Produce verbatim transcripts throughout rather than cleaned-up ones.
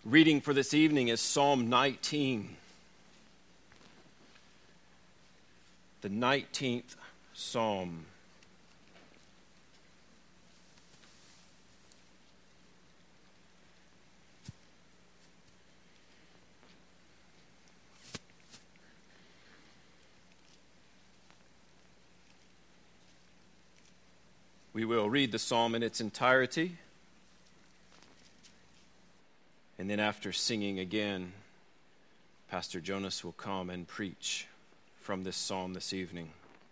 Reading for this evening is Psalm nineteen. The nineteenth Psalm. We will read the psalm in its entirety. And then after singing again, Pastor Jonas will come and preach from this psalm this evening.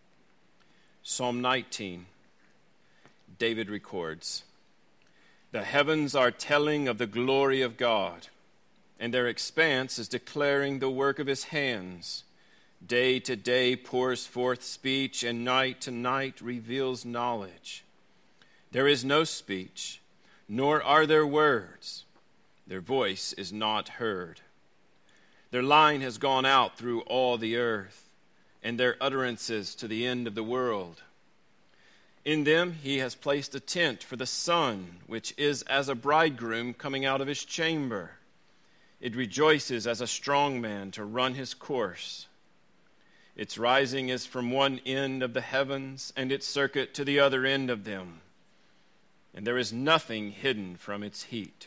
Psalm nineteen, David records, "The heavens are telling of the glory of God, and their expanse is declaring the work of his hands. Day to day pours forth speech, and night to night reveals knowledge. There is no speech, nor are there words. Their voice is not heard. Their line has gone out through all the earth, and their utterances to the end of the world. In them he has placed a tent for the sun, which is as a bridegroom coming out of his chamber. It rejoices as a strong man to run his course. Its rising is from one end of the heavens, and its circuit to the other end of them. And there is nothing hidden from its heat.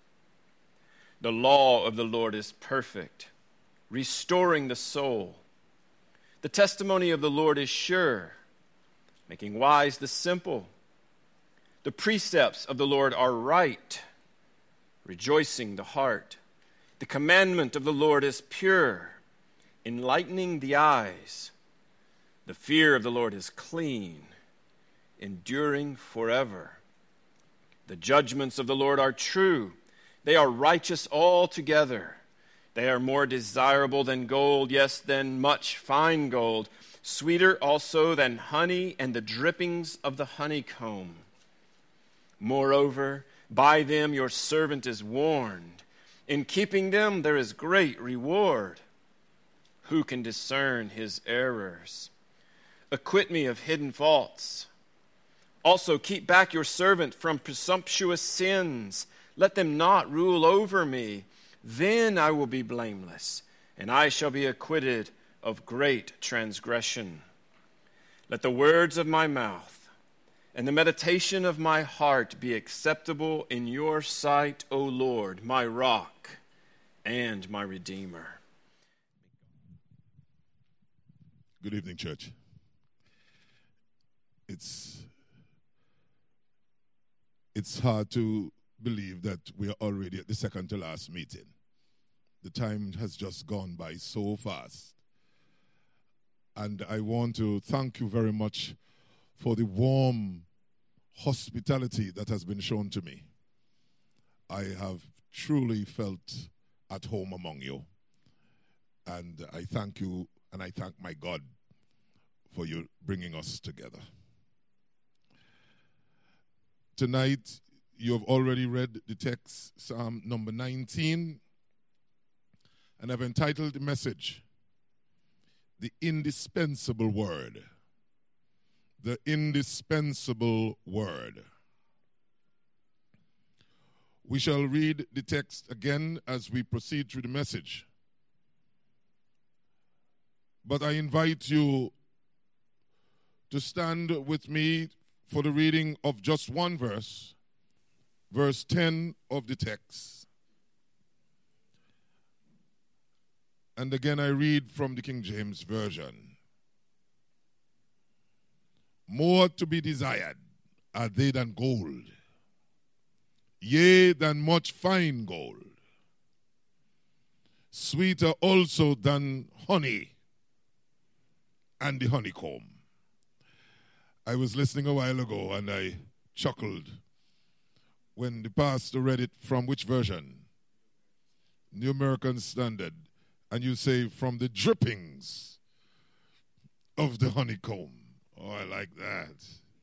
The law of the Lord is perfect, restoring the soul. The testimony of the Lord is sure, making wise the simple. The precepts of the Lord are right, rejoicing the heart. The commandment of the Lord is pure, enlightening the eyes. The fear of the Lord is clean, enduring forever. The judgments of the Lord are true. They are righteous altogether. They are more desirable than gold, yes, than much fine gold, sweeter also than honey and the drippings of the honeycomb. Moreover, by them your servant is warned. In keeping them there is great reward. Who can discern his errors? Acquit me of hidden faults. Also keep back your servant from presumptuous sins. Let them not rule over me. Then I will be blameless, and I shall be acquitted of great transgression. Let the words of my mouth and the meditation of my heart be acceptable in your sight, O Lord, my rock and my redeemer." Good evening, church. It's it's hard to believe that we are already at the second to last meeting. The time has just gone by so fast. And I want to thank you very much for the warm hospitality that has been shown to me. I have truly felt at home among you. And I thank you, and I thank my God for you bringing us together. Tonight, you have already read the text, Psalm number nineteen, and I've entitled the message, "The Indispensable Word." The Indispensable Word. We shall read the text again as we proceed through the message. But I invite you to stand with me for the reading of just one verse, verse ten of the text. And again I read from the King James Version. "More to be desired are they than gold, yea, than much fine gold. Sweeter also than honey and the honeycomb." I was listening a while ago and I chuckled when the pastor read it from which version? New American Standard. And you say, "From the drippings of the honeycomb." Oh, I like that.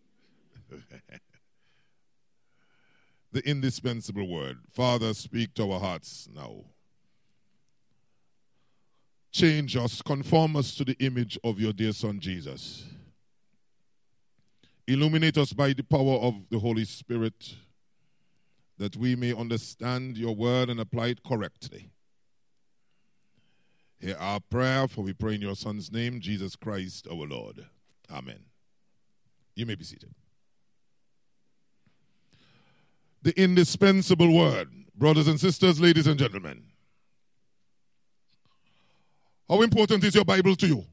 The indispensable word. Father, speak to our hearts now. Change us, conform us to the image of your dear Son, Jesus. Illuminate us by the power of the Holy Spirit, that we may understand your word and apply it correctly. Hear our prayer, for we pray in your Son's name, Jesus Christ our Lord. Amen. You may be seated. The indispensable word. Brothers and sisters, ladies and gentlemen. How important is your Bible to you?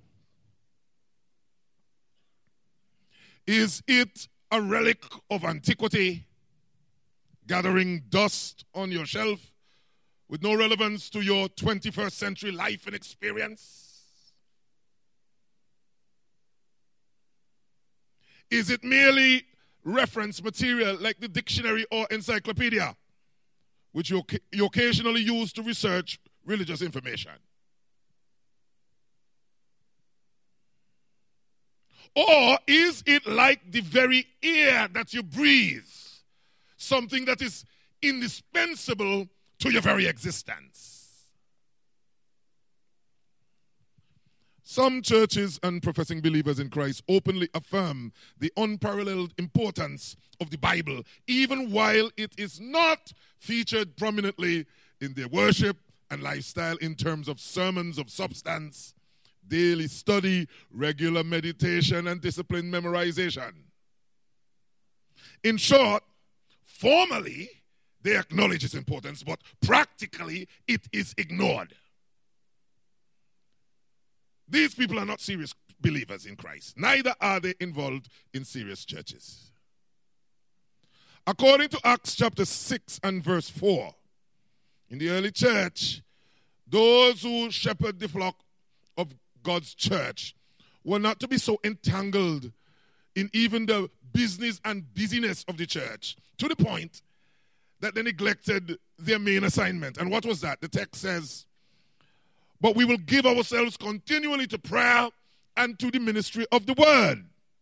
Is it a relic of antiquity, gathering dust on your shelf with no relevance to your twenty-first century life and experience? Is it merely reference material like the dictionary or encyclopedia, which you, you occasionally use to research religious information? Or is it like the very air that you breathe, something that is indispensable to your very existence? Some churches and professing believers in Christ openly affirm the unparalleled importance of the Bible, even while it is not featured prominently in their worship and lifestyle in terms of sermons of substance, daily study, regular meditation, and disciplined memorization. In short, formally, they acknowledge its importance, but practically, it is ignored. These people are not serious believers in Christ. Neither are they involved in serious churches. According to Acts chapter six and verse four, in the early church, those who shepherd the flock of God's church were not to be so entangled in even the business and busyness of the church, to the point that they neglected their main assignment. And what was that? The text says, but we will give ourselves continually to prayer and to the ministry of the word.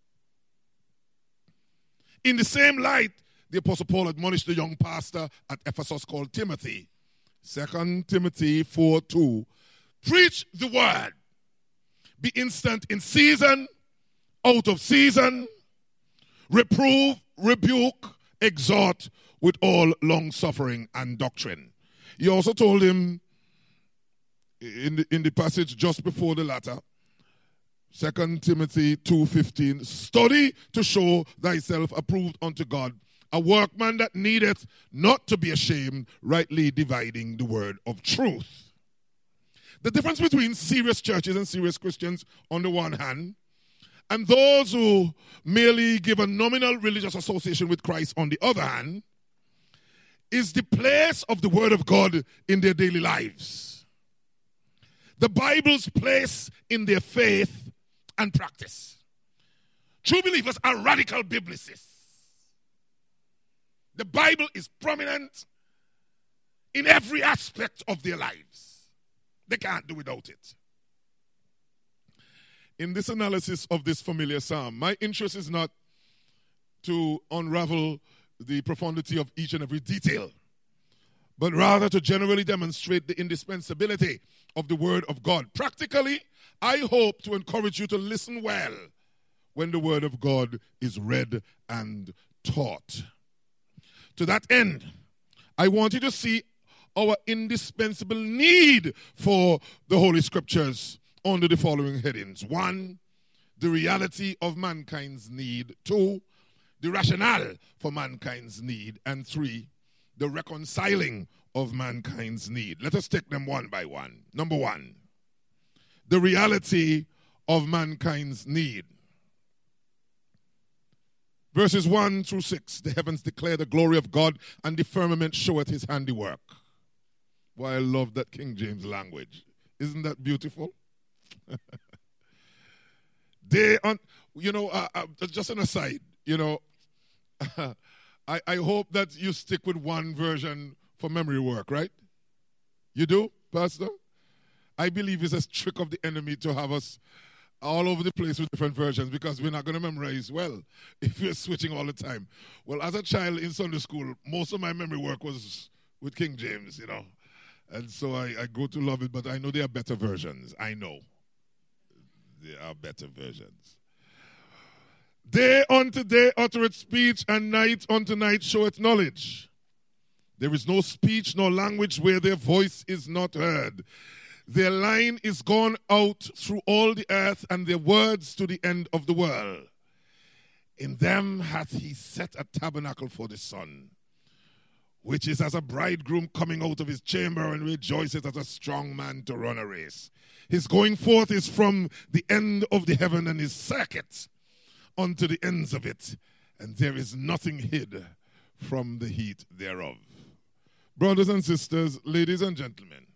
In the same light, the Apostle Paul admonished the young pastor at Ephesus called Timothy. Second Timothy four two, preach the word. Be instant in season, out of season, reprove, rebuke, exhort with all long-suffering and doctrine. He also told him in the, in the passage just before the latter, Second Timothy two fifteen, study to show thyself approved unto God, a workman that needeth not to be ashamed, rightly dividing the word of truth. The difference between serious churches and serious Christians on the one hand, and those who merely give a nominal religious association with Christ on the other hand, is the place of the Word of God in their daily lives. The Bible's place in their faith and practice. True believers are radical biblicists. The Bible is prominent in every aspect of their lives. They can't do without it. In this analysis of this familiar psalm, my interest is not to unravel the profundity of each and every detail, but rather to generally demonstrate the indispensability of the Word of God. Practically, I hope to encourage you to listen well when the Word of God is read and taught. To that end, I want you to see our indispensable need for the Holy Scriptures under the following headings. One, the reality of mankind's need. Two, the rationale for mankind's need. And three, the reconciling of mankind's need. Let us take them one by one. Number one, the reality of mankind's need. Verses one through six, the heavens declare the glory of God, and the firmament showeth his handiwork. Why, I love that King James language. Isn't that beautiful? They, on, you know, uh, uh, just an aside, you know, I, I hope that you stick with one version for memory work, right? You do, Pastor? I believe it's a trick of the enemy to have us all over the place with different versions, because we're not going to memorize well if you're switching all the time. Well, as a child in Sunday school, most of my memory work was with King James, you know. And so I, I grew to love it, but I know there are better versions. I know. There are better versions. Day unto day uttereth speech, and night unto night showeth knowledge. There is no speech nor language where their voice is not heard. Their line is gone out through all the earth, and their words to the end of the world. In them hath he set a tabernacle for the sun, which is as a bridegroom coming out of his chamber, and rejoiceth as a strong man to run a race. His going forth is from the end of the heaven, and his circuit unto the ends of it, and there is nothing hid from the heat thereof. Brothers and sisters, ladies and gentlemen,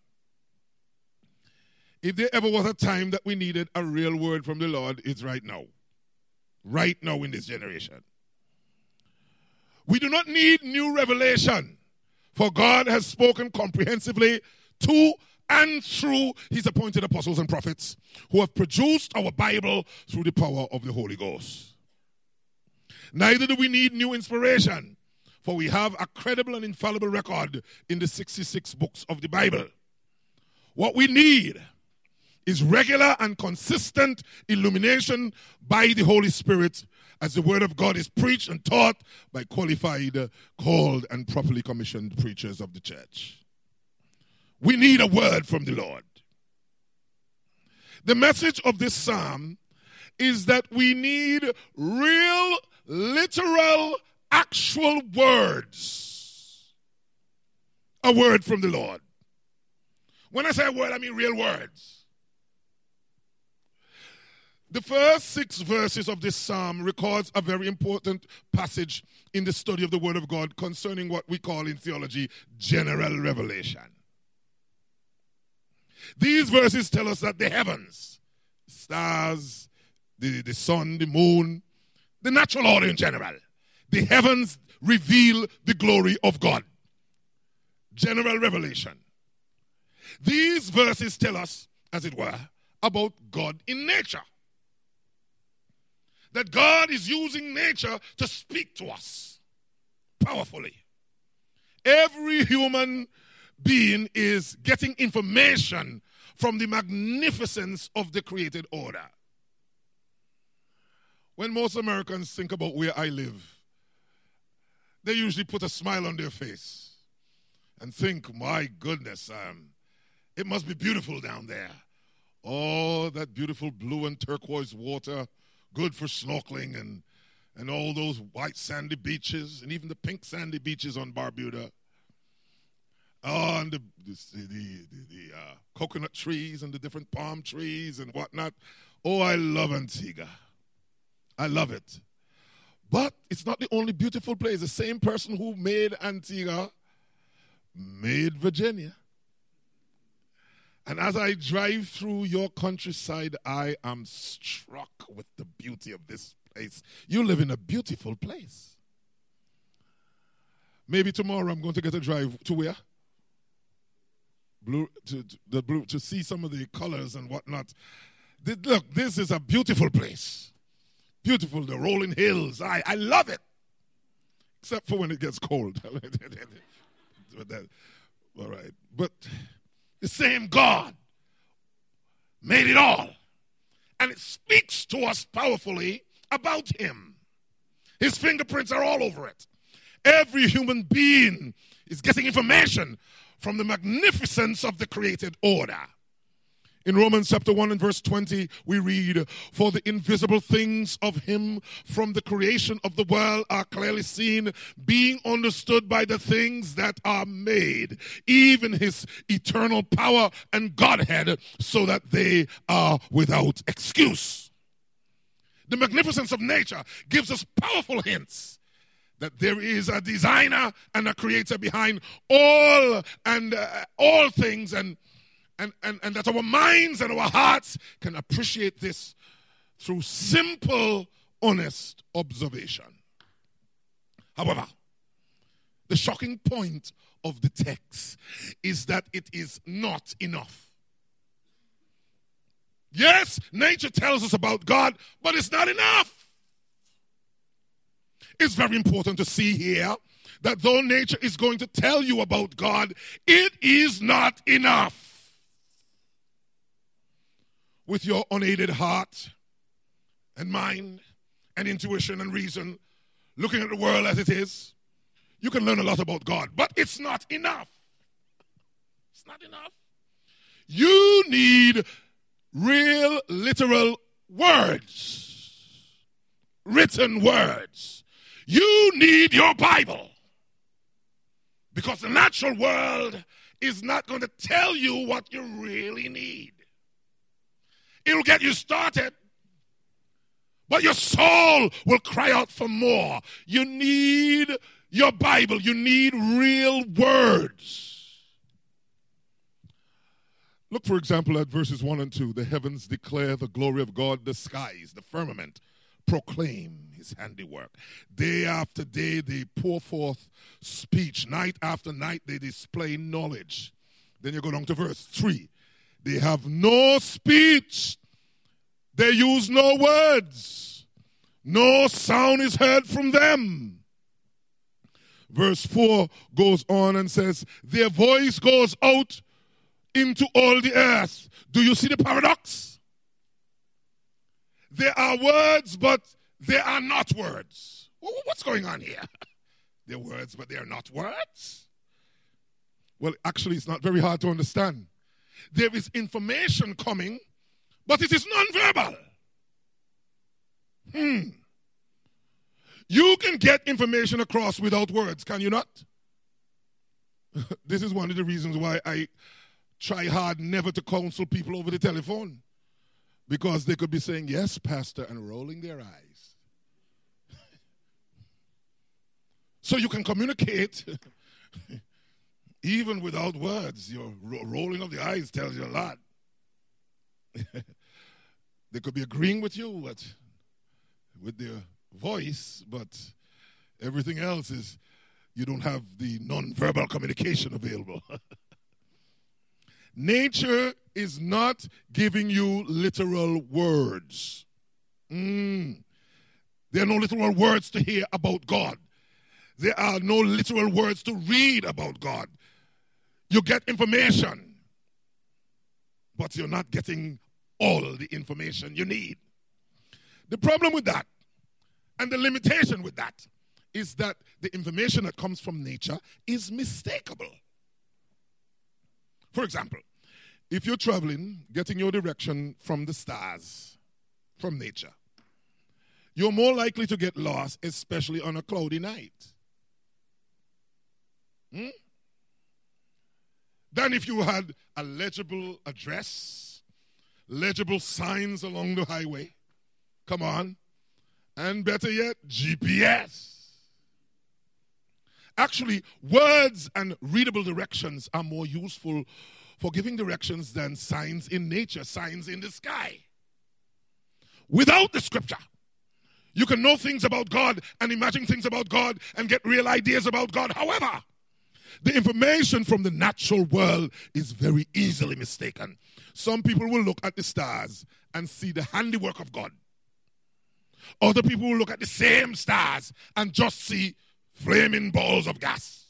if there ever was a time that we needed a real word from the Lord, it's right now. Right now in this generation. We do not need new revelation, for God has spoken comprehensively to and through his appointed apostles and prophets, who have produced our Bible through the power of the Holy Ghost. Neither do we need new inspiration, for we have a credible and infallible record in the sixty-six books of the Bible. What we need is regular and consistent illumination by the Holy Spirit as the Word of God is preached and taught by qualified, called, and properly commissioned preachers of the church. We need a word from the Lord. The message of this psalm is that we need real, literal, actual words. A word from the Lord. When I say a word, I mean real words. The first six verses of this psalm records a very important passage in the study of the Word of God concerning what we call in theology general revelation. These verses tell us that the heavens, stars, the, the sun, the moon, the natural order in general, the heavens reveal the glory of God. General revelation. These verses tell us, as it were, about God in nature. That God is using nature to speak to us powerfully. Every human being is getting information from the magnificence of the created order. When most Americans think about where I live, they usually put a smile on their face and think, my goodness, um, it must be beautiful down there. Oh, that beautiful blue and turquoise water, good for snorkeling, and, and all those white sandy beaches, and even the pink sandy beaches on Barbuda. Oh, and the, the, the, the, the uh, coconut trees and the different palm trees and whatnot. Oh, I love Antigua. I love it. But it's not the only beautiful place. The same person who made Antigua made Virginia. And as I drive through your countryside, I am struck with the beauty of this place. You live in a beautiful place. Maybe tomorrow I'm going to get a drive to where? Blue, to, to, the blue, to see some of the colors and whatnot. The, look, this is a beautiful place. Beautiful, the rolling hills. I, I love it. Except for when it gets cold. But that, all right. But the same God made it all. And it speaks to us powerfully about him. His fingerprints are all over it. Every human being is getting information from the magnificence of the created order. In Romans chapter one and verse twenty, we read, for the invisible things of him from the creation of the world are clearly seen, being understood by the things that are made, even his eternal power and Godhead, so that they are without excuse. The magnificence of nature gives us powerful hints that there is a designer and a creator behind all and uh, all things, and And, and, and that our minds and our hearts can appreciate this through simple, honest observation. However, the shocking point of the text is that it is not enough. Yes, nature tells us about God, but it's not enough. It's very important to see here that though nature is going to tell you about God, it is not enough. With your unaided heart and mind and intuition and reason, looking at the world as it is, You can learn a lot about God, but it's not enough. It's not enough. You need real, literal words, written words. You need your Bible, because the natural world is not going to tell you what you really need. It'll get you started, but your soul will cry out for more. You need your Bible. You need real words. Look, for example, at verses one and two. The heavens declare the glory of God. The skies, the firmament, proclaim his handiwork. Day after day they pour forth speech. Night after night they display knowledge. Then you go down to verse three. They have no speech. They use no words. No sound is heard from them. Verse four goes on and says, their voice goes out into all the earth. Do you see the paradox? There are words, but they are not words. What's going on here? They're words, but they are not words. Well, actually, it's not very hard to understand. There is information coming, but it is non-verbal. Hmm. You can get information across without words, can you not? This is one of the reasons why I try hard never to counsel people over the telephone. Because they could be saying, yes, Pastor, and rolling their eyes. So you can communicate even without words. Your ro- rolling of the eyes tells you a lot. They could be agreeing with you but with their voice, but everything else is you don't have the non-verbal communication available. Nature is not giving you literal words. Mm. There are no literal words to hear about God. There are no literal words to read about God. You get information, but you're not getting all the information you need. The problem with that, and the limitation with that, is that the information that comes from nature is mistakable. For example, if you're traveling, getting your direction from the stars, from nature, you're more likely to get lost, especially on a cloudy night, hmm? than if you had a legible address, legible signs along the highway. Come on. And better yet, G P S. Actually, words and readable directions are more useful for giving directions than signs in nature, signs in the sky. Without the scripture, you can know things about God and imagine things about God and get real ideas about God. However, the information from the natural world is very easily mistaken. Some people will look at the stars and see the handiwork of God. Other people will look at the same stars and just see flaming balls of gas.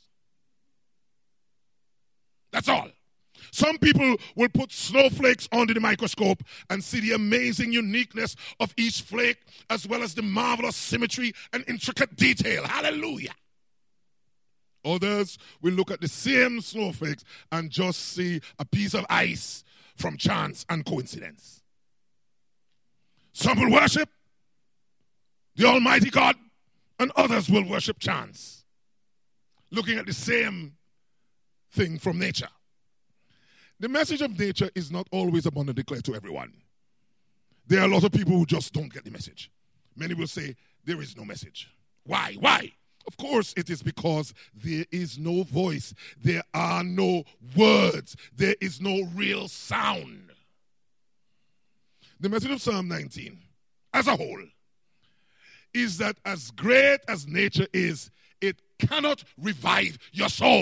That's all. Some people will put snowflakes under the microscope and see the amazing uniqueness of each flake, as well as the marvelous symmetry and intricate detail. Hallelujah. Others will look at the same snowflakes and just see a piece of ice from chance and coincidence. Some will worship the Almighty God, and others will worship chance, looking at the same thing from nature. The message of nature is not always abundantly clear to everyone. There are a lot of people who just don't get the message. Many will say, there is no message. Why? Why? Of course, it is because there is no voice. There are no words. There is no real sound. The message of Psalm nineteen, as a whole, is that as great as nature is, it cannot revive your soul.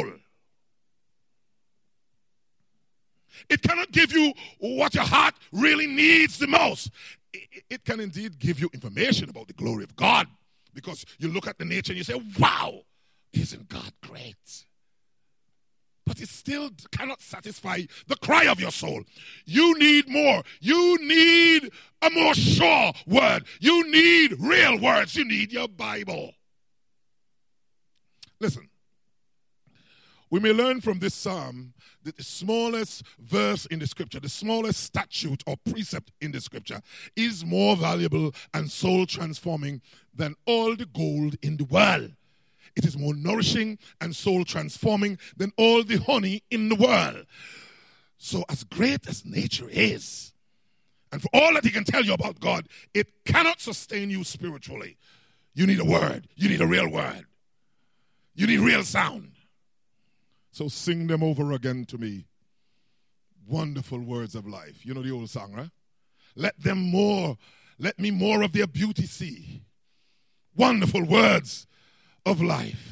It cannot give you what your heart really needs the most. It can indeed give you information about the glory of God, because you look at the nature and you say, wow, isn't God great? But it still cannot satisfy the cry of your soul. You need more. You need a more sure word. You need real words. You need your Bible. Listen, we may learn from this psalm that the smallest verse in the scripture, the smallest statute or precept in the scripture is more valuable and soul transforming than all the gold in the world. It is more nourishing and soul transforming than all the honey in the world. So as great as nature is, and for all that he can tell you about God, it cannot sustain you spiritually. You need a word. You need a real word. You need real sound. So sing them over again to me. Wonderful words of life. You know the old song, right? Let them more, let me more of their beauty see. Wonderful words of life.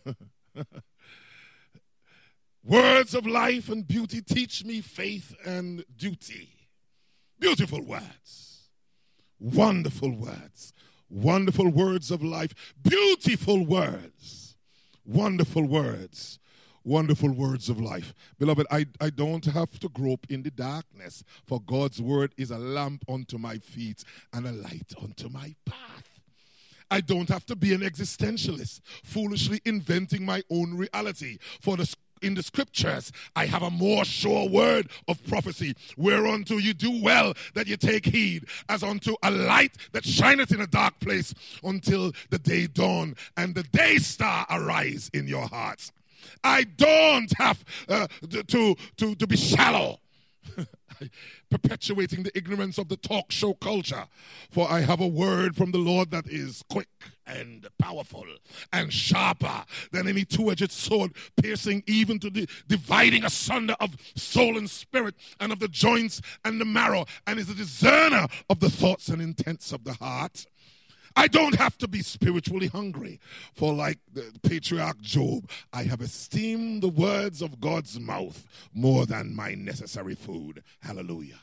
Words of life and beauty teach me faith and duty. Beautiful words. Wonderful words. Wonderful words of life. Beautiful words. Wonderful words. Wonderful words of life. Beloved, I, I don't have to grope in the darkness, for God's word is a lamp unto my feet and a light unto my path. I don't have to be an existentialist, foolishly inventing my own reality, for the in the scriptures, I have a more sure word of prophecy, whereunto you do well that you take heed, as unto a light that shineth in a dark place until the day dawn and the day star arise in your hearts. I don't have uh, to, to, to be shallow, perpetuating the ignorance of the talk show culture, for I have a word from the Lord that is quick and powerful and sharper than any two-edged sword, piercing even to the dividing asunder of soul and spirit and of the joints and the marrow, and is a discerner of the thoughts and intents of the heart. I don't have to be spiritually hungry, for like the patriarch Job, I have esteemed the words of God's mouth more than my necessary food. Hallelujah.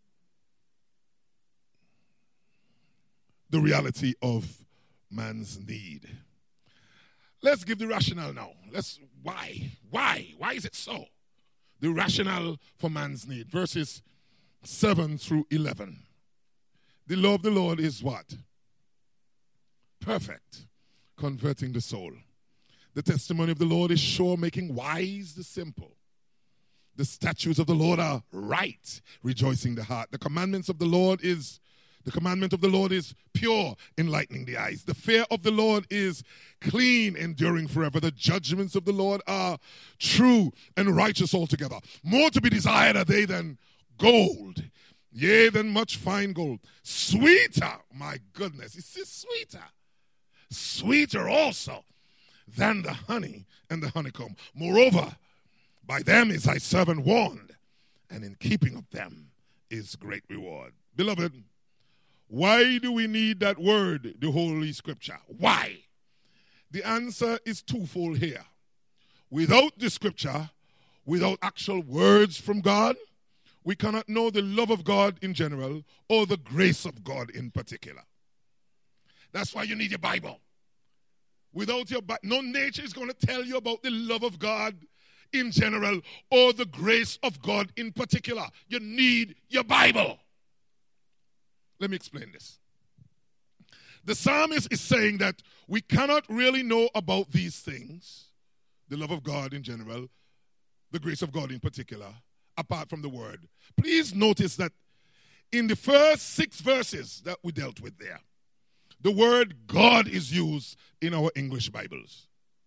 The reality of man's need. Let's give the rationale now. Let's why? Why? Why is it so? The rationale for man's need. Verses seven through eleven. The law of the Lord is what? Perfect, converting the soul. The testimony of the Lord is sure, making wise the simple. The statutes of the Lord are right, rejoicing the heart. The commandments of the Lord is the commandment of the Lord is pure, enlightening the eyes. The fear of the Lord is clean, enduring forever. The judgments of the Lord are true and righteous altogether. More to be desired are they than gold, yea, than much fine gold. Sweeter, my goodness, it's just sweeter. Sweeter also than the honey and the honeycomb. Moreover, by them is thy servant warned, and in keeping of them is great reward. Beloved, why do we need that word, the Holy Scripture? Why? The answer is twofold here. Without the Scripture, without actual words from God, we cannot know the love of God in general or the grace of God in particular. That's why you need your Bible. Without your Bible, no nature is going to tell you about the love of God in general or the grace of God in particular. You need your Bible. Let me explain this. The psalmist is saying that we cannot really know about these things, the love of God in general, the grace of God in particular, apart from the word. Please notice that in the first six verses that we dealt with there, the word God is used in our English Bibles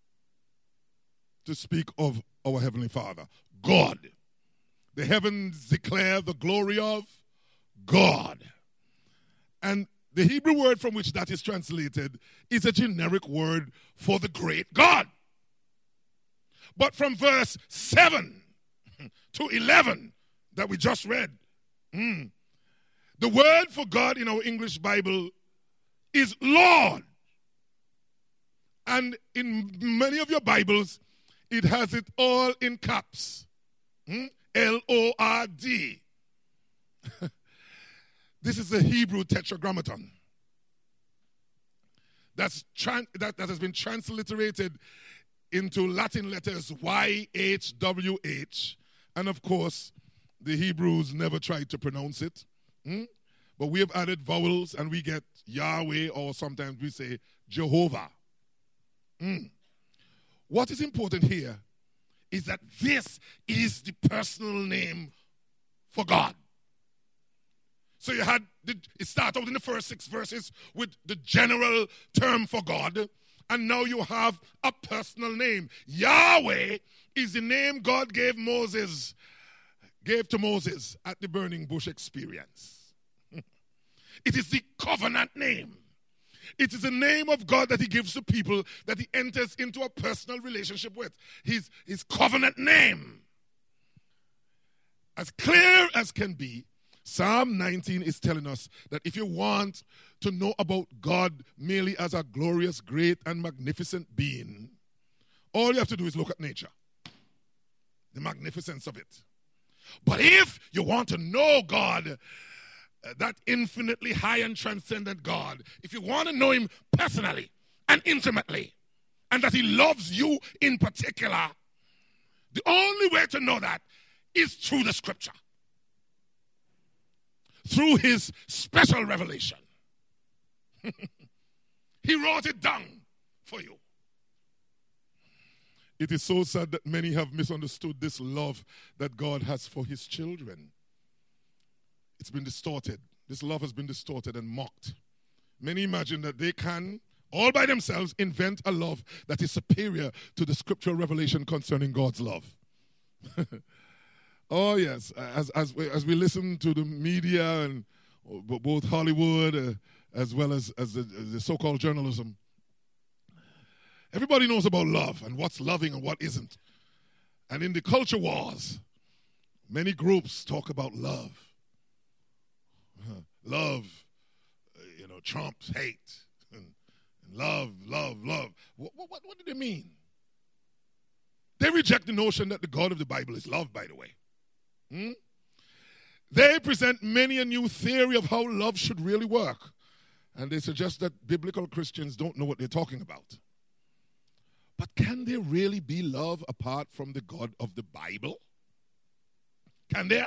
to speak of our Heavenly Father. God. The heavens declare the glory of God. And the Hebrew word from which that is translated is a generic word for the great God. But from verse seven to eleven that we just read, mm, the word for God in our English Bible is Lord. And in many of your Bibles, it has it all in caps. Mm? L O R D. This is the Hebrew tetragrammaton. That's tran- that, that has been transliterated into Latin letters Y H W H. And of course, the Hebrews never tried to pronounce it. Mm? But we have added vowels and we get Yahweh, or sometimes we say Jehovah. Mm. What is important here is that this is the personal name for God. So you had, the, it started out in the first six verses with the general term for God, and now you have a personal name. Yahweh is the name God gave Moses, gave to Moses at the burning bush experience. It is the covenant name. It is the name of God that he gives to people that he enters into a personal relationship with. His, his covenant name. As clear as can be, Psalm nineteen is telling us that if you want to know about God merely as a glorious, great, and magnificent being, all you have to do is look at nature. The magnificence of it. But if you want to know God, uh, that infinitely high and transcendent God, if you want to know him personally and intimately, and that he loves you in particular, the only way to know that is through the scripture. Through his special revelation. He wrote it down for you. It is so sad that many have misunderstood this love that God has for his children. It's been distorted. This love has been distorted and mocked. Many imagine that they can, all by themselves, invent a love that is superior to the scriptural revelation concerning God's love. Oh, yes. As, as, we, as we listen to the media and both Hollywood uh, as well as, as the, the so-called journalism, everybody knows about love and what's loving and what isn't. And in the culture wars, many groups talk about love. Uh, love, uh, you know, trumps hate. And, and love, love, love. What, what, what do they mean? They reject the notion that the God of the Bible is love, by the way. Hmm? They present many a new theory of how love should really work. And they suggest that biblical Christians don't know what they're talking about. But can there really be love apart from the God of the Bible? Can there?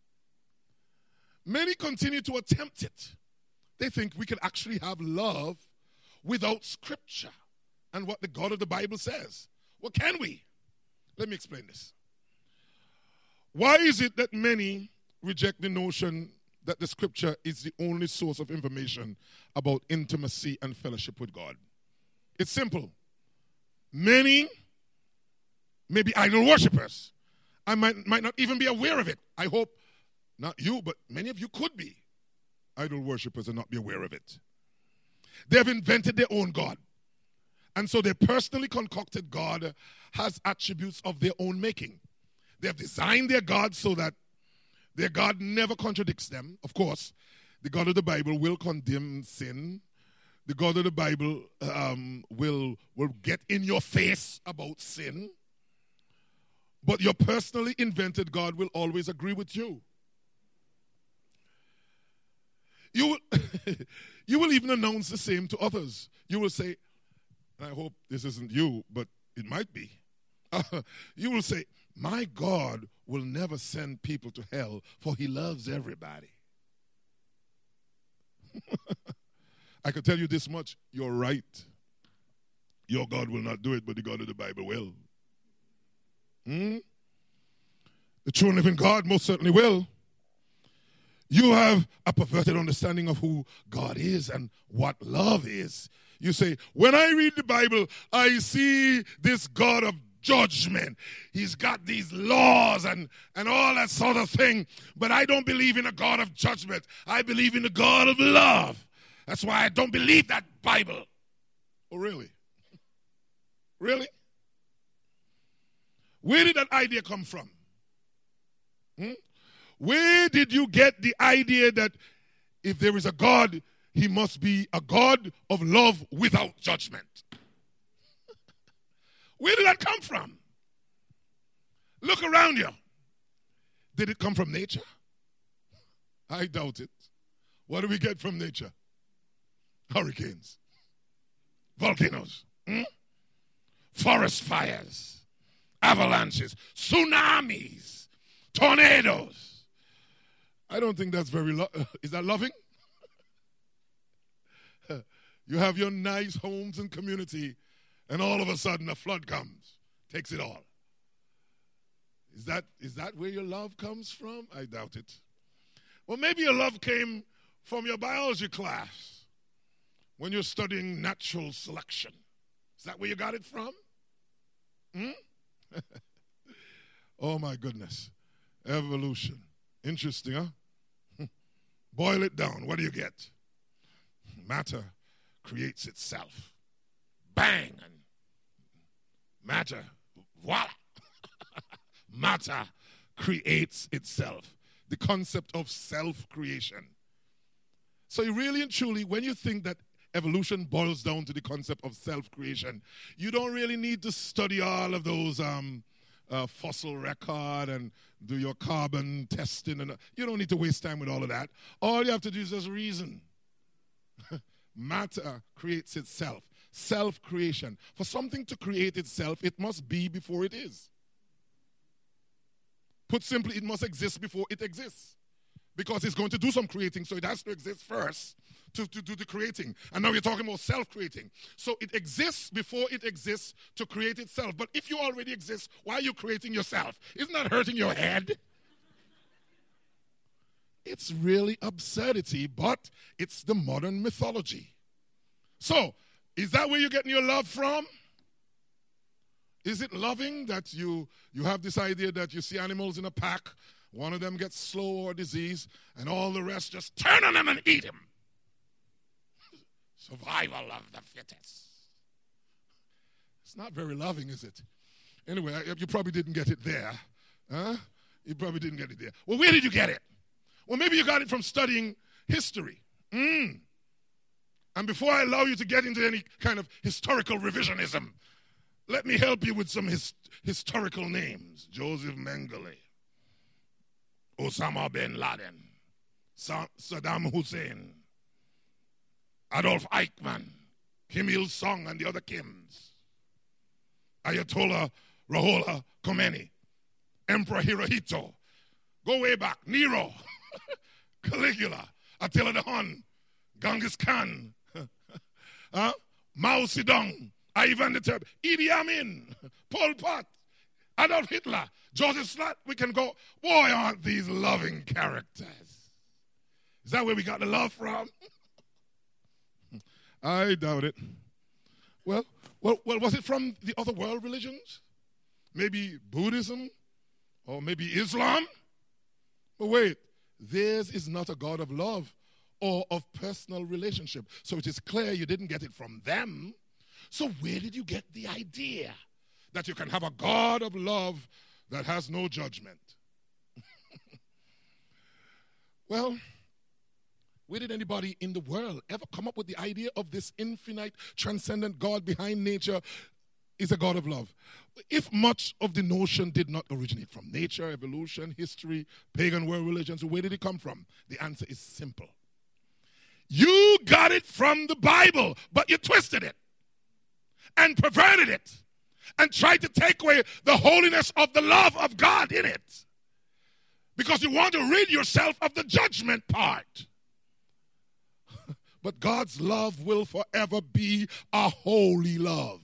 Many continue to attempt it. They think we can actually have love without scripture and what the God of the Bible says. Well, can we? Let me explain this. Why is it that many reject the notion that the scripture is the only source of information about intimacy and fellowship with God? It's simple. Many may be idol worshippers. I might, might not even be aware of it. I hope not you, but many of you could be idol worshippers and not be aware of it. They have invented their own God. And so their personally concocted God has attributes of their own making. They have designed their God so that their God never contradicts them. Of course, the God of the Bible will condemn sin. The God of the Bible um, will, will get in your face about sin. But your personally invented God will always agree with you. You will, you will even announce the same to others. You will say, and I hope this isn't you, but it might be. Uh, you will say, my God will never send people to hell, for he loves everybody. I can tell you this much, you're right. Your God will not do it, but the God of the Bible will. Hmm? The true and living God most certainly will. You have a perverted understanding of who God is and what love is. You say, when I read the Bible, I see this God of judgment. He's got these laws and, and all that sort of thing. But I don't believe in a God of judgment. I believe in the God of love. That's why I don't believe that Bible. Oh, really? Really? Where did that idea come from? Hmm? Where did you get the idea that if there is a God, he must be a God of love without judgment? Where did that come from? Look around you. Did it come from nature? I doubt it. What do we get from nature? Hurricanes, volcanoes, hmm? forest fires, avalanches, tsunamis, tornadoes. I don't think that's very, lo- is that loving? You have your nice homes and community, and all of a sudden a flood comes, takes it all. Is that, is that where your love comes from? I doubt it. Well, maybe your love came from your biology class when you're studying natural selection. Is that where you got it from? Hmm? Oh, my goodness. Evolution. Interesting, huh? Boil it down. What do you get? Matter creates itself. Bang! And matter, voila! Matter creates itself. The concept of self-creation. So you really and truly, when you think that evolution boils down to the concept of self-creation, you don't really need to study all of those um, uh, fossil record and do your carbon testing. And uh, you don't need to waste time with all of that. All you have to do is just reason. Matter creates itself. Self-creation. For something to create itself, it must be before it is. Put simply, it must exist before it exists. Because it's going to do some creating, so it has to exist first to, to do the creating. And now we're talking about self-creating. So it exists before it exists to create itself. But if you already exist, why are you creating yourself? Isn't that hurting your head? It's really absurdity, but it's the modern mythology. So, is that where you're getting your love from? Is it loving that you, you have this idea that you see animals in a pack, one of them gets slow or disease, and all the rest just turn on them and eat him? Survival of the fittest. It's not very loving, is it? Anyway, you probably didn't get it there. Huh? You probably didn't get it there. Well, where did you get it? Well, maybe you got it from studying history. Mm. And before I allow you to get into any kind of historical revisionism, let me help you with some his, historical names. Joseph Mengele, Osama bin Laden, Sa- Saddam Hussein, Adolf Eichmann, Kim Il-sung and the other Kims, Ayatollah Ruhollah Khomeini, Emperor Hirohito, go way back, Nero, Caligula, Attila the Hun, Genghis Khan, uh, Mao Zedong, Ivan the Terrible, Idi Amin, Pol Pot, Adolf Hitler, Joseph Slat. We can go. Boy, aren't these loving characters? Is that where we got the love from? I doubt it. Well, well, well, was it from the other world religions? Maybe Buddhism? Or maybe Islam? But wait, theirs is not a God of love or of personal relationship. So it is clear you didn't get it from them. So where did you get the idea that you can have a God of love that has no judgment? Well, where did anybody in the world ever come up with the idea of this infinite, transcendent God behind nature is a God of love? If much of the notion did not originate from nature, evolution, history, pagan world religions, where did it come from? The answer is simple. You got it from the Bible, but you twisted it and perverted it and tried to take away the holiness of the love of God in it because you want to rid yourself of the judgment part. But God's love will forever be a holy love.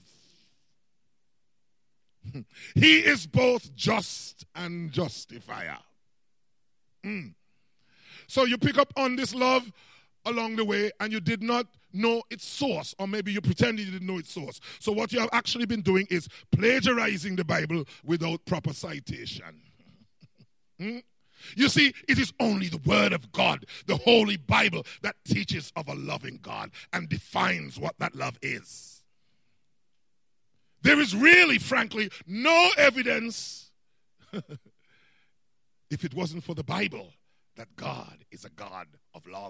He is both just and justifier. Mm. So you pick up on this love along the way and you did not know its source, or maybe you pretended you didn't know its source. So what you have actually been doing is plagiarizing the Bible without proper citation. Hmm? You see, it is only the Word of God, the Holy Bible, that teaches of a loving God and defines what that love is. There is really, frankly, no evidence, if it wasn't for the Bible, that God is a God of love.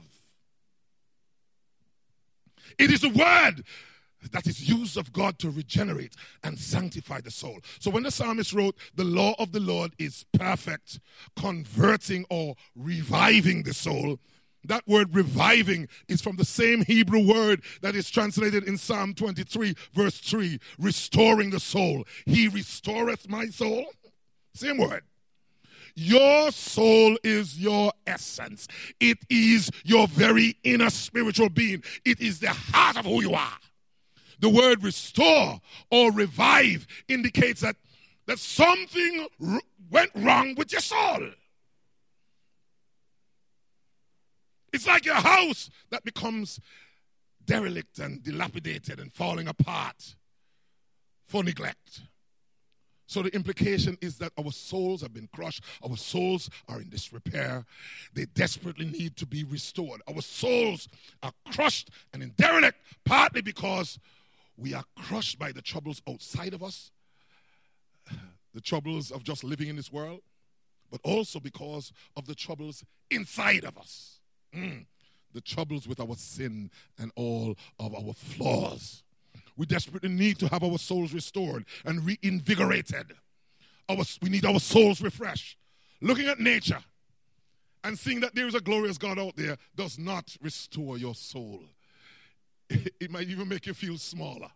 It is the word that is used of God to regenerate and sanctify the soul. So when the psalmist wrote, the law of the Lord is perfect, converting or reviving the soul, that word reviving is from the same Hebrew word that is translated in Psalm twenty-three, verse three, restoring the soul. He restoreth my soul. Same word. Your soul is your essence. It is your very inner spiritual being. It is the heart of who you are. The word restore or revive indicates that that something r- went wrong with your soul. It's like your house that becomes derelict and dilapidated and falling apart for neglect. So the implication is that our souls have been crushed. Our souls are in disrepair. They desperately need to be restored. Our souls are crushed and in derelict, partly because we are crushed by the troubles outside of us, the troubles of just living in this world, but also because of the troubles inside of us. Mm. The troubles with our sin and all of our flaws. We desperately need to have our souls restored and reinvigorated. Our, we need our souls refreshed. Looking at nature and seeing that there is a glorious God out there does not restore your soul. It might even make you feel smaller.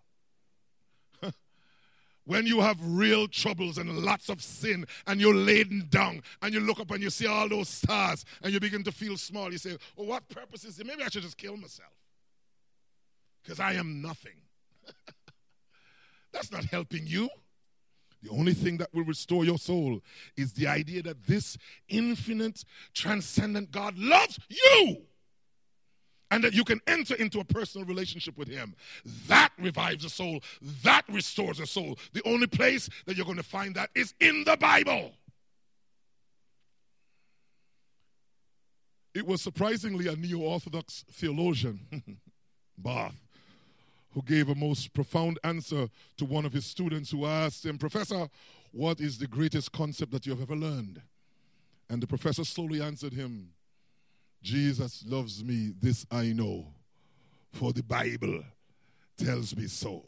When you have real troubles and lots of sin and you're laden down and you look up and you see all those stars and you begin to feel small, you say, oh, what purpose is it? Maybe I should just kill myself because I am nothing. That's not helping you. The only thing that will restore your soul is the idea that this infinite, transcendent God loves you and that you can enter into a personal relationship with him. That revives the soul. That restores the soul. The only place that you're going to find that is in the Bible. It was surprisingly a neo-Orthodox theologian, Barth, who gave a most profound answer to one of his students who asked him, Professor, what is the greatest concept that you have ever learned? And the professor slowly answered him, Jesus loves me, this I know, for the Bible tells me so.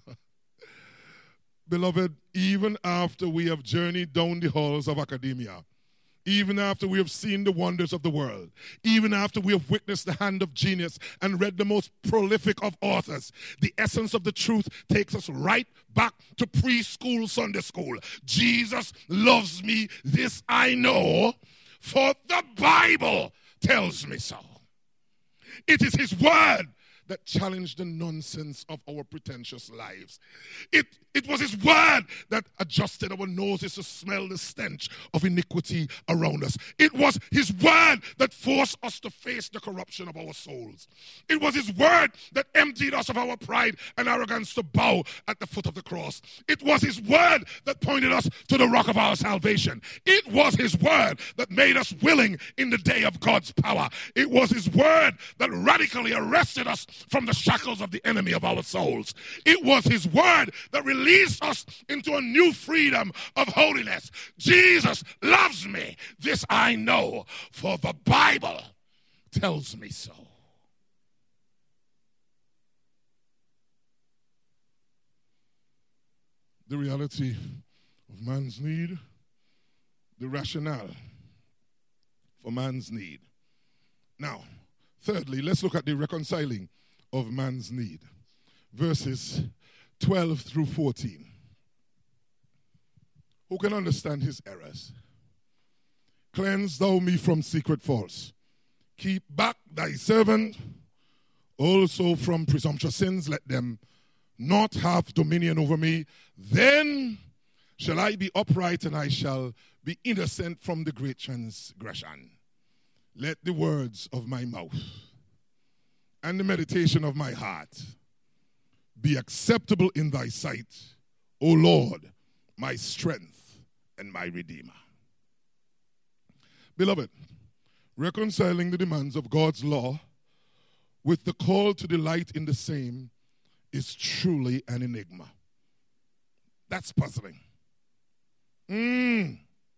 Beloved, even after we have journeyed down the halls of academia, even after we have seen the wonders of the world, even after we have witnessed the hand of genius and read the most prolific of authors, the essence of the truth takes us right back to preschool Sunday school. Jesus loves me, this I know, for the Bible tells me so. It is his word that challenged the nonsense of our pretentious lives. It, it was his word that adjusted our noses to smell the stench of iniquity around us. It was his word that forced us to face the corruption of our souls. It was his word that emptied us of our pride and arrogance to bow at the foot of the cross. It was his word that pointed us to the rock of our salvation. It was his word that made us willing in the day of God's power. It was his word that radically arrested us from the shackles of the enemy of our souls. It was his word that released us into a new freedom of holiness. Jesus loves me. This I know, for the Bible tells me so. The reality of man's need, the rationale for man's need. Now, thirdly, let's look at the reconciling of man's need. Verses twelve through fourteen. Who can understand his errors? Cleanse thou me from secret faults. Keep back thy servant also from presumptuous sins. Let them not have dominion over me. Then shall I be upright and I shall be innocent from the great transgression. Let the words of my mouth and the meditation of my heart be acceptable in thy sight, O Lord, my strength and my redeemer. Beloved, reconciling the demands of God's law with the call to delight in the same is truly an enigma. That's puzzling. Mm.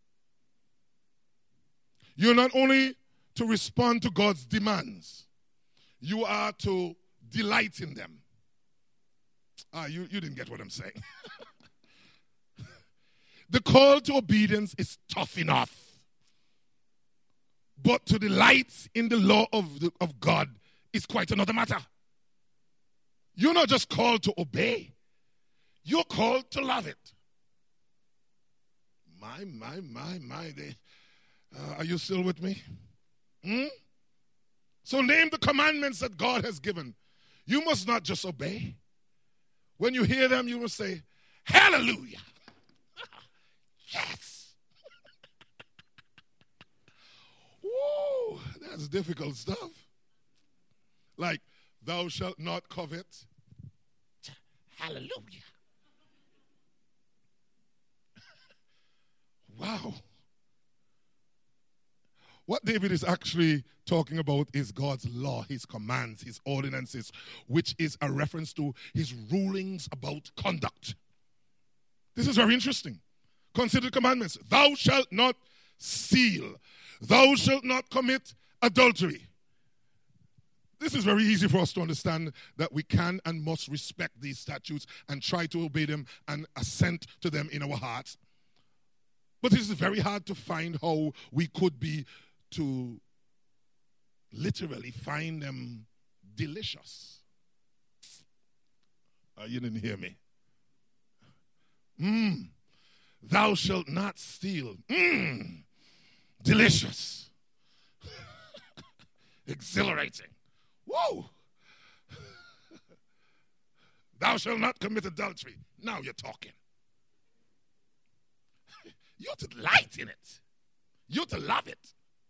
You're not only to respond to God's demands, you are to delight in them. Ah, you, you didn't get what I'm saying. The call to obedience is tough enough. But to delight in the law of, the, of God is quite another matter. You're not just called to obey. You're called to love it. My, my, my, my. They, uh, are you still with me? Hmm? So name the commandments that God has given. You must not just obey. When you hear them, you must say, hallelujah. That's difficult stuff. Like, thou shalt not covet. Hallelujah. Wow. What David is actually talking about is God's law, his commands, his ordinances, which is a reference to his rulings about conduct. This is very interesting. Consider the commandments. Thou shalt not steal. Thou shalt not commit adultery. This is very easy for us to understand that we can and must respect these statutes and try to obey them and assent to them in our hearts. But it is very hard to find how we could be to literally find them delicious. Uh, you didn't hear me. Mmm. Thou shalt not steal. Mmm. Delicious. Exhilarating. Whoa. Thou shalt not commit adultery. Now you're talking. You're to delight in it. You're to love it.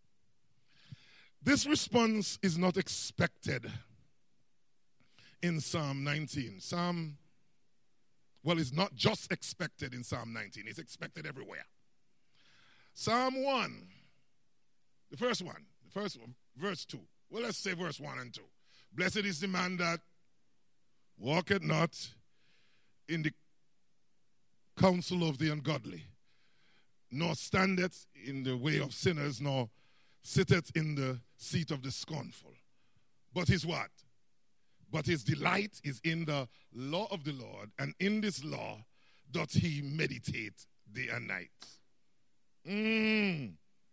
This response is not expected in Psalm nineteen. Psalm, well, it's not just expected in Psalm nineteen. It's expected everywhere. Psalm one, the first one, the first one, verse two. Well, let's say verse one and two. Blessed is the man that walketh not in the counsel of the ungodly, nor standeth in the way of sinners, nor sitteth in the seat of the scornful. But his what? But his delight is in the law of the Lord, and in this law doth he meditate day and night. Mm.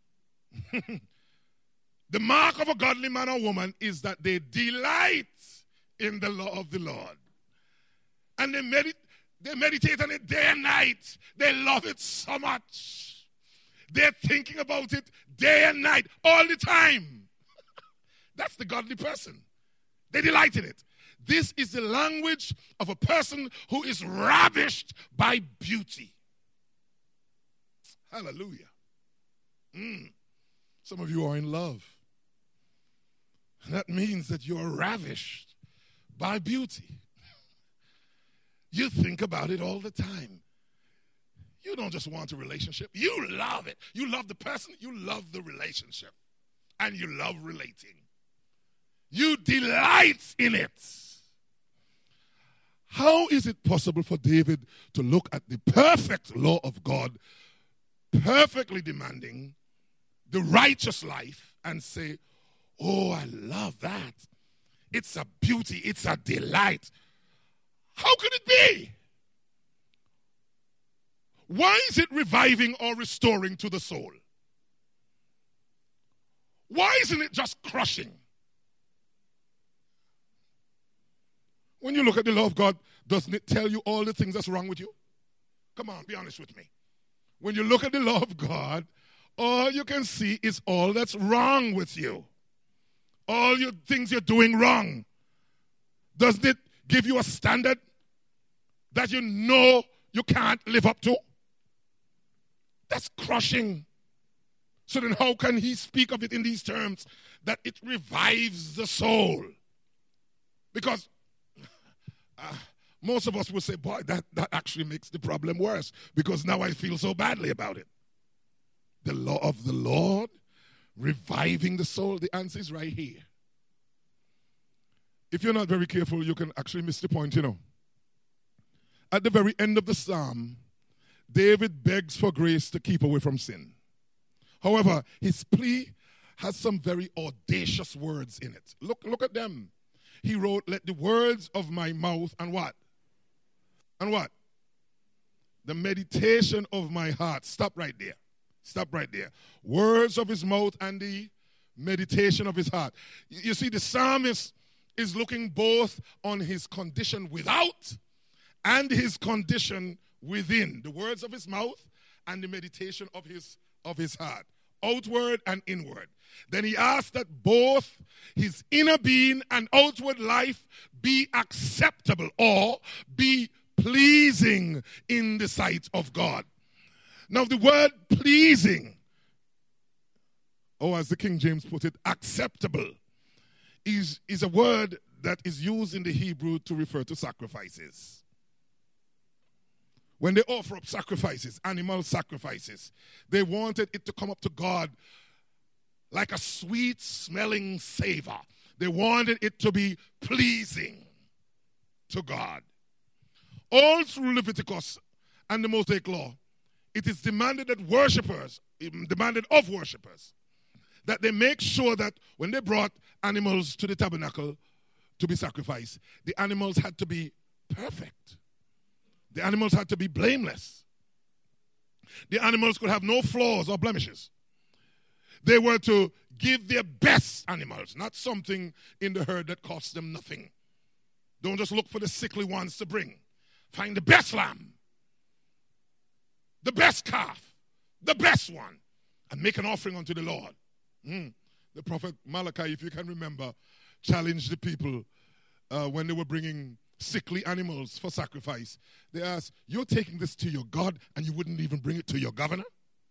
The mark of a godly man or woman is that they delight in the law of the Lord. And they, medit- they meditate on it day and night. They love it so much. They're thinking about it day and night, all the time. That's the godly person. They delight in it. This is the language of a person who is ravished by beauty. Hallelujah. Mm. Some of you are in love. That means that you're ravished by beauty. You think about it all the time. You don't just want a relationship. You love it. You love the person. You love the relationship. And you love relating. You delight in it. How is it possible for David to look at the perfect law of God, perfectly demanding the righteous life, and say, oh, I love that. It's a beauty. It's a delight. How could it be? Why is it reviving or restoring to the soul? Why isn't it just crushing? When you look at the law of God, doesn't it tell you all the things that's wrong with you? Come on, be honest with me. When you look at the law of God, all you can see is all that's wrong with you. All your things you're doing wrong. Doesn't it give you a standard that you know you can't live up to? That's crushing. So then how can he speak of it in these terms? That it revives the soul. Because uh, most of us will say, boy, that, that actually makes the problem worse. Because now I feel so badly about it. The law of the Lord, reviving the soul. The answer is right here. If you're not very careful, you can actually miss the point, you know. At the very end of the psalm, David begs for grace to keep away from sin. However, his plea has some very audacious words in it. Look, look at them. He wrote, let the words of my mouth and what? And what? The meditation of my heart. Stop right there. Stop right there. Words of his mouth and the meditation of his heart. You see, the psalmist is looking both on his condition without and his condition within. The words of his mouth and the meditation of his of his heart. Outward and inward. Then he asks that both his inner being and outward life be acceptable or be pleasing in the sight of God. Now the word pleasing or as the King James put it, acceptable, is, is a word that is used in the Hebrew to refer to sacrifices. When they offer up sacrifices, animal sacrifices, they wanted it to come up to God like a sweet-smelling savor. They wanted it to be pleasing to God. All through Leviticus and the Mosaic Law, it is demanded that worshipers, demanded of worshipers, that they make sure that when they brought animals to the tabernacle to be sacrificed, the animals had to be perfect. The animals had to be blameless. The animals could have no flaws or blemishes. They were to give their best animals, not something in the herd that costs them nothing. Don't just look for the sickly ones to bring. Find the best lamb, the best calf, the best one, and make an offering unto the Lord. Mm. The prophet Malachi, if you can remember, challenged the people uh, when they were bringing sickly animals for sacrifice. They asked, you're taking this to your God and you wouldn't even bring it to your governor?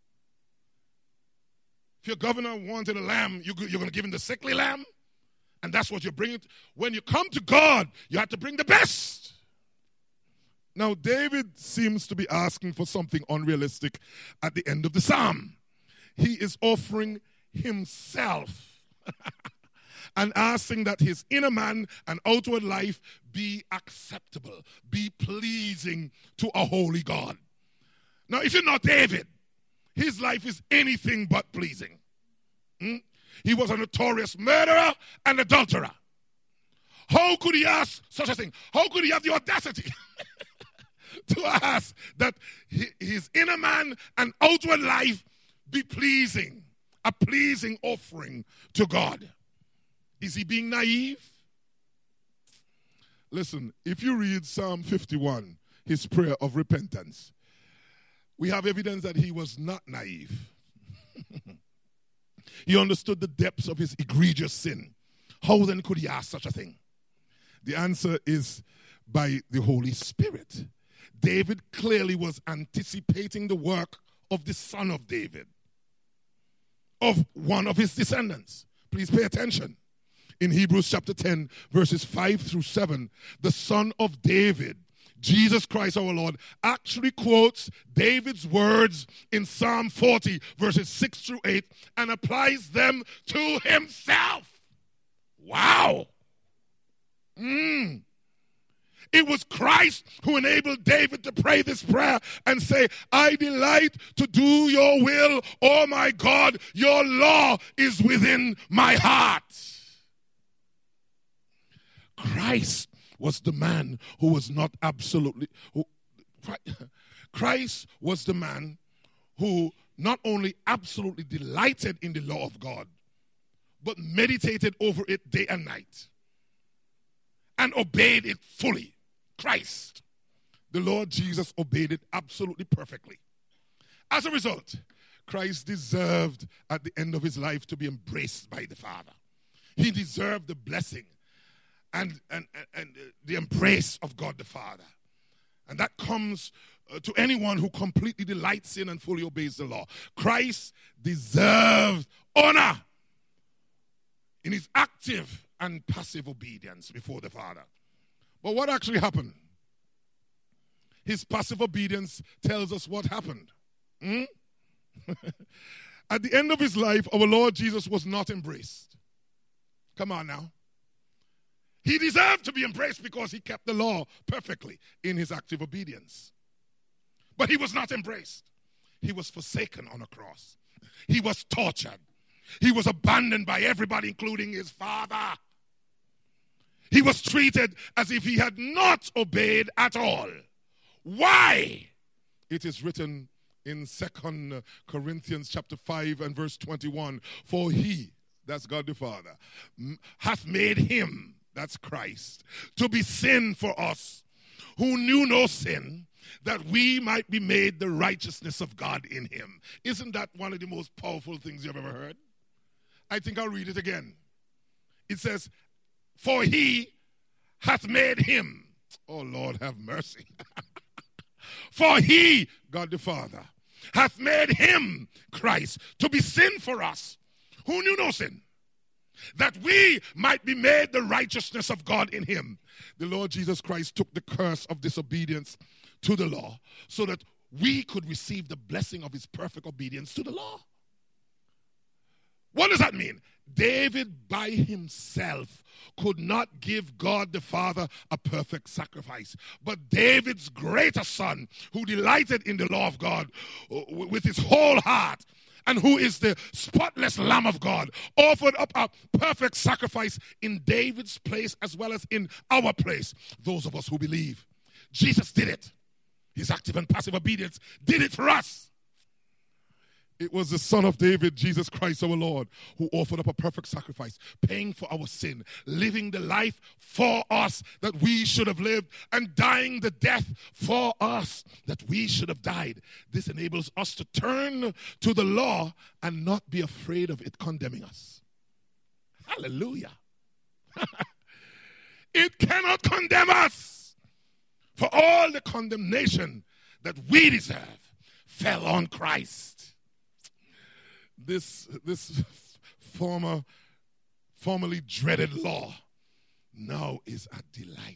If your governor wanted a lamb, you're going to give him the sickly lamb? And that's what you're bringing. When you come to God, you have to bring the best. Now, David seems to be asking for something unrealistic at the end of the psalm. He is offering himself and asking that his inner man and outward life be acceptable, be pleasing to a holy God. Now, if you're not David, his life is anything but pleasing. Hmm? He was a notorious murderer and adulterer. How could he ask such a thing? How could he have the audacity to ask that his inner man and outward life be pleasing, a pleasing offering to God? Is he being naive? Listen, if you read Psalm fifty-one, his prayer of repentance, we have evidence that he was not naive. He understood the depths of his egregious sin. How then could he ask such a thing? The answer is by the Holy Spirit. David clearly was anticipating the work of the son of David, of one of his descendants. Please pay attention. In Hebrews chapter ten, verses five through seven, the son of David, Jesus Christ our Lord, actually quotes David's words in Psalm forty, verses six through eight, and applies them to himself. Wow. Mm. It was Christ who enabled David to pray this prayer and say, I delight to do your will, oh my God, your law is within my heart. Christ was the man who was not absolutely, who, Christ was the man who not only absolutely delighted in the law of God, but meditated over it day and night and obeyed it fully. Christ, the Lord Jesus, obeyed it absolutely perfectly. As a result, Christ deserved at the end of his life to be embraced by the Father. He deserved the blessing and, and, and, and the embrace of God the Father. And that comes uh, to anyone who completely delights in and fully obeys the law. Christ deserved honor in his active and passive obedience before the Father. But what actually happened? His passive obedience tells us what happened. Hmm? At the end of his life, our Lord Jesus was not embraced. Come on now. He deserved to be embraced because he kept the law perfectly in his active obedience. But he was not embraced. He was forsaken on a cross. He was tortured. He was abandoned by everybody, including his Father. He was treated as if he had not obeyed at all. Why? It is written in Second Corinthians chapter five and verse twenty-one, for he, that's God the Father, hath made him, that's Christ, to be sin for us, who knew no sin, that we might be made the righteousness of God in him. Isn't that one of the most powerful things you've ever heard? I think I'll read it again. It says, for he hath made him. Oh, Lord, have mercy. For he, God the Father, hath made him, Christ, to be sin for us, who knew no sin, that we might be made the righteousness of God in him. The Lord Jesus Christ took the curse of disobedience to the law so that we could receive the blessing of his perfect obedience to the law. What does that mean? David by himself could not give God the Father a perfect sacrifice. But David's greater son, who delighted in the law of God with his whole heart, and who is the spotless Lamb of God, offered up a perfect sacrifice in David's place as well as in our place, those of us who believe. Jesus did it. His active and passive obedience did it for us. It was the Son of David, Jesus Christ our Lord, who offered up a perfect sacrifice, paying for our sin, living the life for us that we should have lived, and dying the death for us that we should have died. This enables us to turn to the law and not be afraid of it condemning us. Hallelujah. It cannot condemn us, for all the condemnation that we deserve fell on Christ. This, this former, formerly dreaded law now is a delight.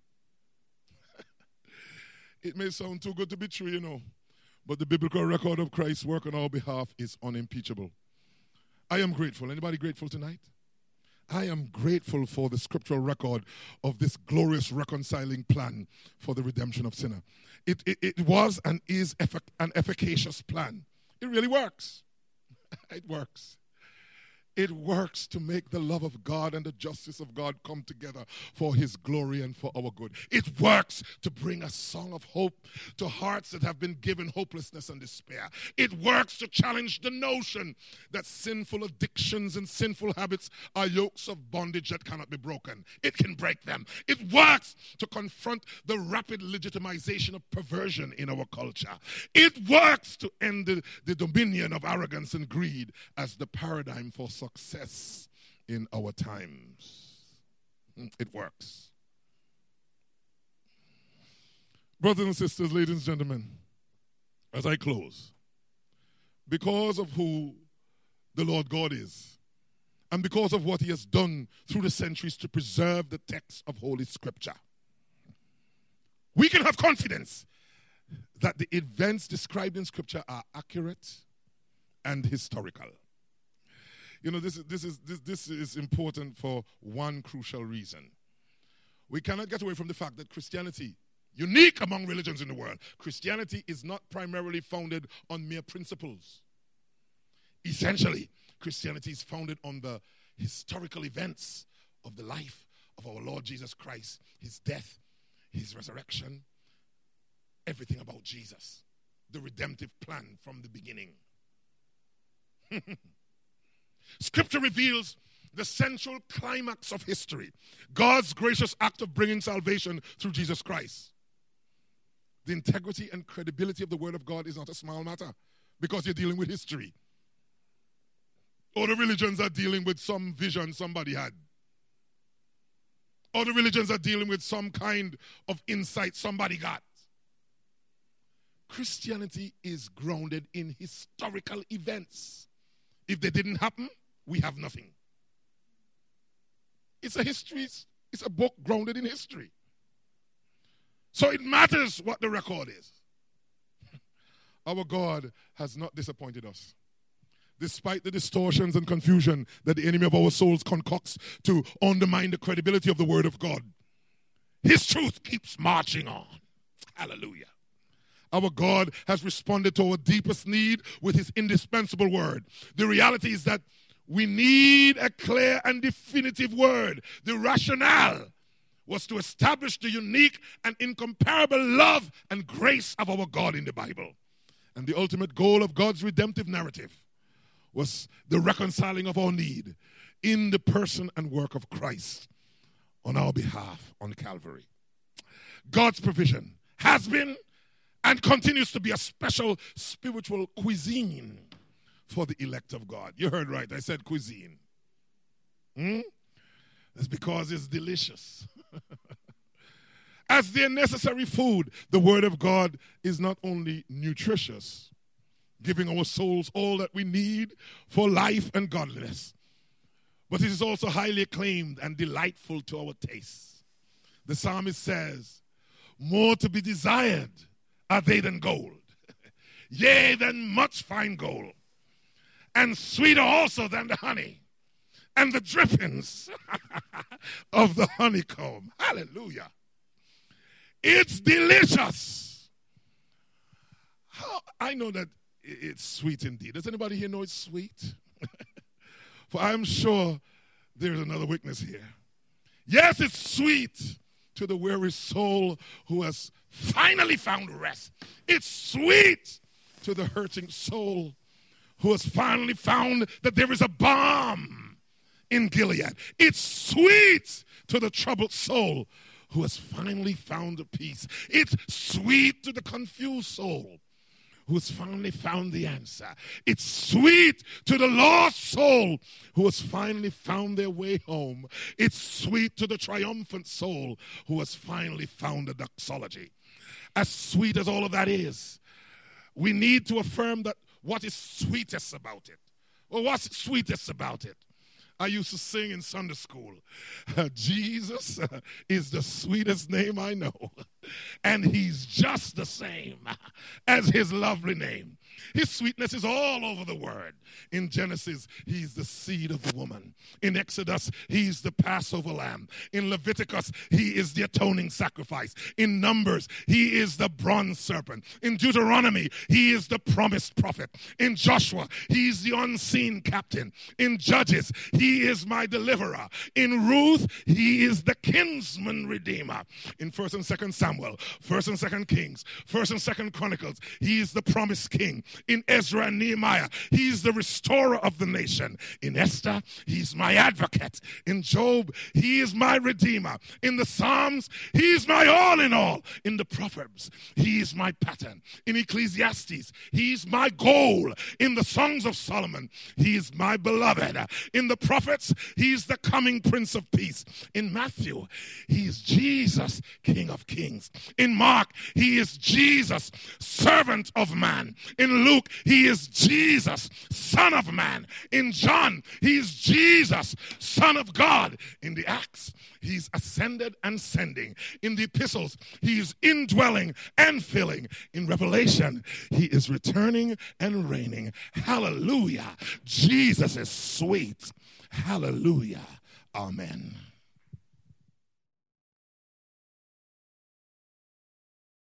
It may sound too good to be true, you know, but the biblical record of Christ's work on our behalf is unimpeachable. I am grateful. Anybody grateful tonight? I am grateful for the scriptural record of this glorious reconciling plan for the redemption of sinner. It, it, it was and is effic- an efficacious plan. It really works. It works. It works to make the love of God and the justice of God come together for his glory and for our good. It works to bring a song of hope to hearts that have been given hopelessness and despair. It works to challenge the notion that sinful addictions and sinful habits are yokes of bondage that cannot be broken. It can break them. It works to confront the rapid legitimization of perversion in our culture. It works to end the, the dominion of arrogance and greed as the paradigm for success in our times. It works. Brothers and sisters, ladies and gentlemen, as I close, because of who the Lord God is, and because of what he has done through the centuries to preserve the text of Holy Scripture, we can have confidence that the events described in Scripture are accurate and historical. You know, this is, this is, this, this is important for one crucial reason. We cannot get away from the fact that Christianity, unique among religions in the world, Christianity is not primarily founded on mere principles. Essentially, Christianity is founded on the historical events of the life of our Lord Jesus Christ, his death, his resurrection, everything about Jesus, the redemptive plan from the beginning. Scripture reveals the central climax of history, God's gracious act of bringing salvation through Jesus Christ. The integrity and credibility of the Word of God is not a small matter because you're dealing with history. Other religions are dealing with some vision somebody had. Other religions are dealing with some kind of insight somebody got. Christianity is grounded in historical events. If they didn't happen, we have nothing. It's a history, it's a book grounded in history. So it matters what the record is. Our God has not disappointed us. Despite the distortions and confusion that the enemy of our souls concocts to undermine the credibility of the Word of God, his truth keeps marching on. Hallelujah. Our God has responded to our deepest need with his indispensable word. The reality is that we need a clear and definitive word. The rationale was to establish the unique and incomparable love and grace of our God in the Bible. And the ultimate goal of God's redemptive narrative was the reconciling of our need in the person and work of Christ on our behalf on Calvary. God's provision has been and continues to be a special spiritual cuisine for the elect of God. You heard right, I said cuisine. Hmm? That's because it's delicious. As their necessary food, the Word of God is not only nutritious, giving our souls all that we need for life and godliness. But it is also highly acclaimed and delightful to our tastes. The psalmist says, more to be desired are they than gold, yea, than much fine gold, and sweeter also than the honey, and the drippings of the honeycomb. Hallelujah. It's delicious. How, I know that it's sweet indeed. Does anybody here know it's sweet? For I'm sure there's another witness here. Yes, it's sweet to the weary soul who has finally found rest. It's sweet to the hurting soul who has finally found that there is a balm in Gilead. It's sweet to the troubled soul who has finally found a peace. It's sweet to the confused soul who has finally found the answer. It's sweet to the lost soul who has finally found their way home. It's sweet to the triumphant soul who has finally found a doxology. As sweet as all of that is, we need to affirm that what is sweetest about it? Well, what's sweetest about it? I used to sing in Sunday school, uh, Jesus uh, is the sweetest name I know, and he's just the same as his lovely name. His sweetness is all over the word. In Genesis, he's the seed of the woman. In Exodus, he's the Passover lamb. In Leviticus, he is the atoning sacrifice. In Numbers, he is the bronze serpent. In Deuteronomy, he is the promised prophet. In Joshua, he's the unseen captain. In Judges, he is my deliverer. In Ruth, he is the kinsman redeemer. In First and Second Samuel, First and Second Kings, First and Second Chronicles, he is the promised king. In Ezra and Nehemiah, he's the restorer of the nation. In Esther, he's my advocate. In Job, he is my redeemer. In the Psalms, he's my all in all. In the Proverbs, he is my pattern. In Ecclesiastes, he's my goal. In the Songs of Solomon, he is my beloved. In the prophets, he's the coming Prince of Peace. In Matthew, he is Jesus, King of Kings. In Mark, he is Jesus, servant of man. In Luke, he is Jesus, Son of Man. In John, he is Jesus, Son of God. In the Acts, he's ascended and sending. In the epistles, he is indwelling and filling. In Revelation, he is returning and reigning. Hallelujah. Jesus is sweet. Hallelujah. Amen.